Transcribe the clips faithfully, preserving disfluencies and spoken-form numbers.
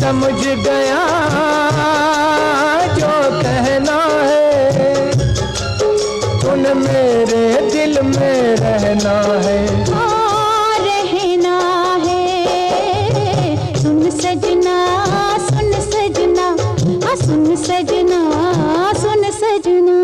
समझ गया जो कहना है, तूने मेरे दिल में रहना है। हाँ रहना है, सुन सजना सुन सजना, हाँ सुन सजना सुन सजना।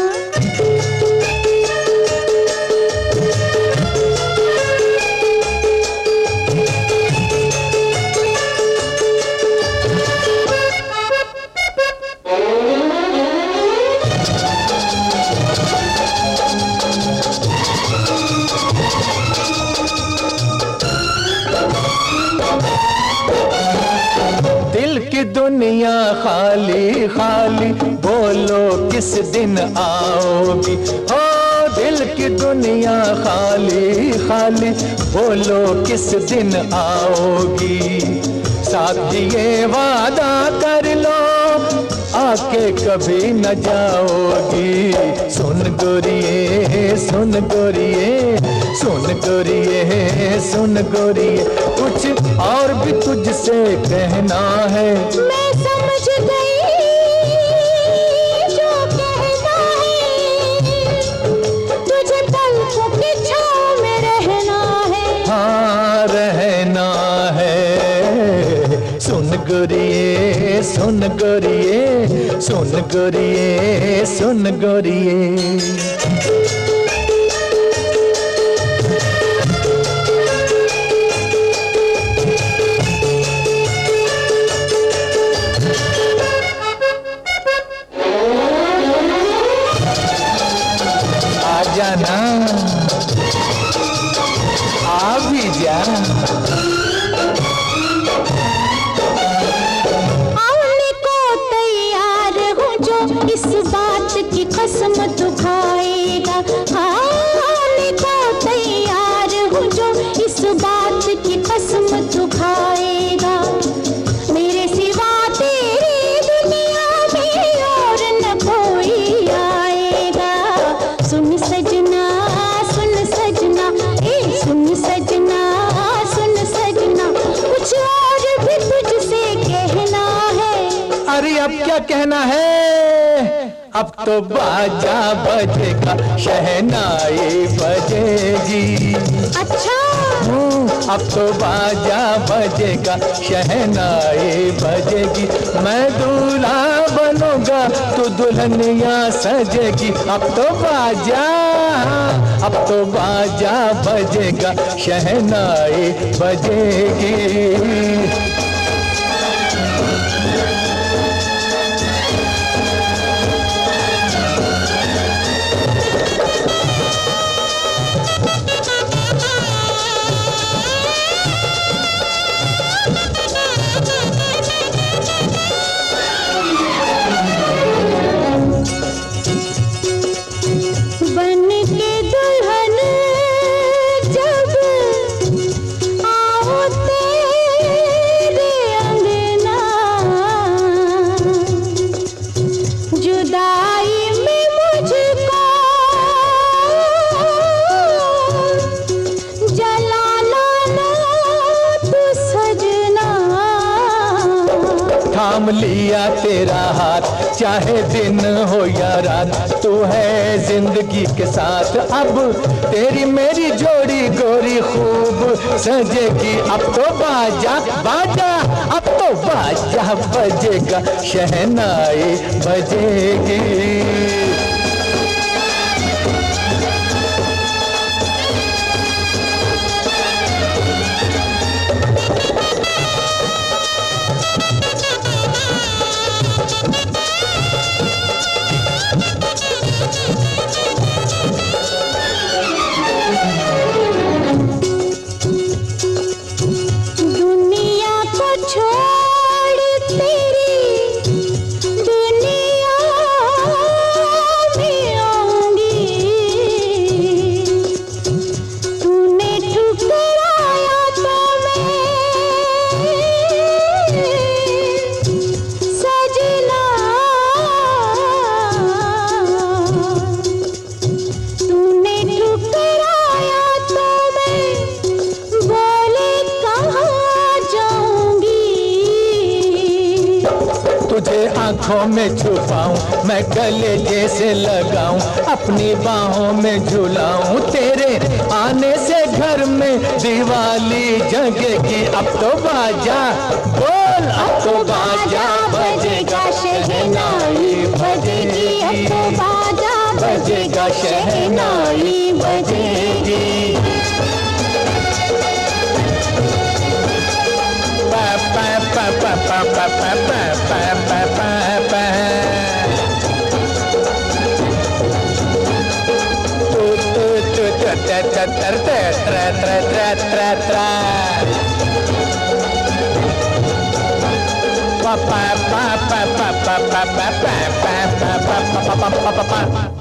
दुनिया खाली खाली, बोलो किस दिन आओगी। हो दिल की दुनिया खाली खाली, बोलो किस दिन आओगी। साथ ये वादा कर लो आके कभी न जाओगी। सुन गोरिये सुन गोरिये सुन गोरिये सुन गोरिये, कुछ और भी तुझसे कहना है। मैं समझ गई जो कहना है, तुझे पलकों की छाँव में रहना है। हाँ रहना है। सुन गोरिये सुन गोरिये सुन गोरिये सुन गोरिये। जाना आ भी जा। आने को तैयार हूँ जो इस बात की कसम तू खाएगा। आने को तैयार हूँ जो इस बात की कसम तू खाएगा। मेरे सिवा तेरी दुनिया में और न कोई आएगा। सुन सजना सुन सजना, ए सुन सजना सुन सजना, कुछ और भी तुझसे कहना है। अरे अब क्या कहना है? अब तो बाजा बजेगा, शहनाई बजेगी। अच्छा अब तो बाजा बजेगा, शहनाई बजेगी। मैं दूल्हा बनूंगा तू दुल्हनिया सजेगी। अब तो बाजा अब तो बाजा बजेगा, शहनाई बजेगी। थाम लिया तेरा हाथ, चाहे दिन हो या रात, तू है जिंदगी के साथ। अब तेरी मेरी जोड़ी गोरी खूब सजेगी। अब तो बाजा बाजा अब तो बाजा बजेगा, शहनाई बजेगी। आंखों में छुपाऊं, मैं गले जैसे लगाऊं, अपनी बाहों में झुलाऊं। तेरे आने से घर में दिवाली जगेगी। अब तो बाजा बोल, अब तो बाजा बजेगा, शहनाई बजेगी। अब तो बाजा बजेगा, शहनाई बजेगी। पा पा पा पा पा पा पा पा पा पा पा। तू तू तू तू त्र त्र त्र त्र त्र त्र त्र। Pa pa pa pa pa pa pa pa pa pa pa pa pa pa pa pa pa.